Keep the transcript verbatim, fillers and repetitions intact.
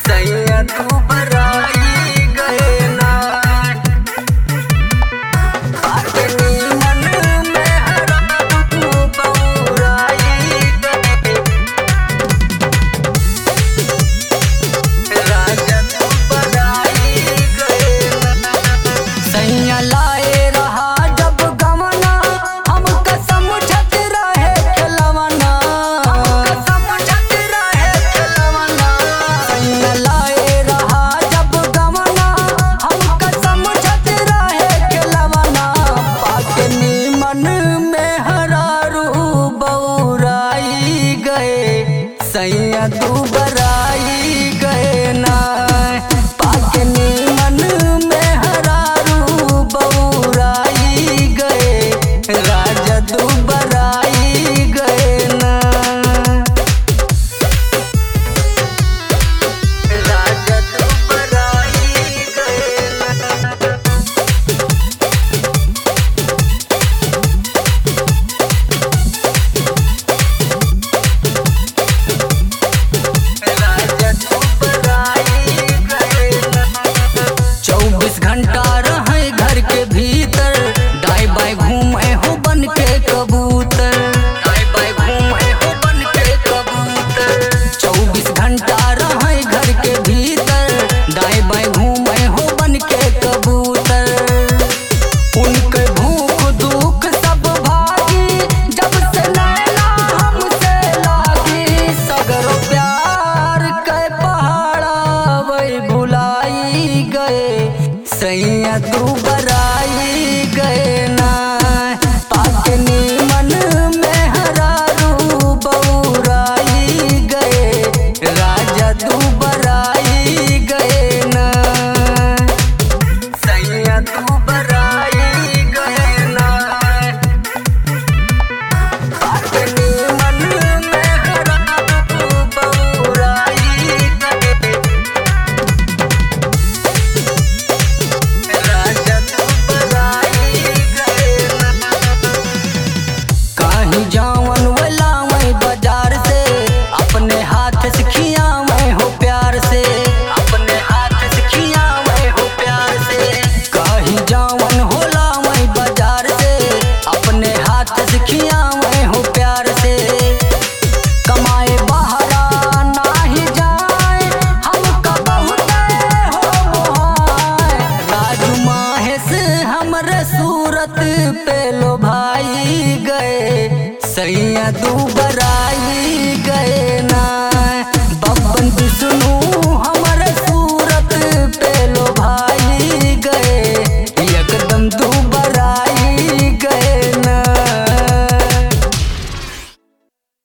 सैया तू बराई गए ना बाटे नीमन में हरा तू बौराई गए राजा तू बराई गए ना सैया लाए रहा जब गमना हम कसम छत रहे खिलवना कसम छत रहे खिलवना सैया लाए रहा जब गमना हम कसम छत रहे खिलवना पाके नीमन में हरारू बौराई गए सैया तू बराई गए ना।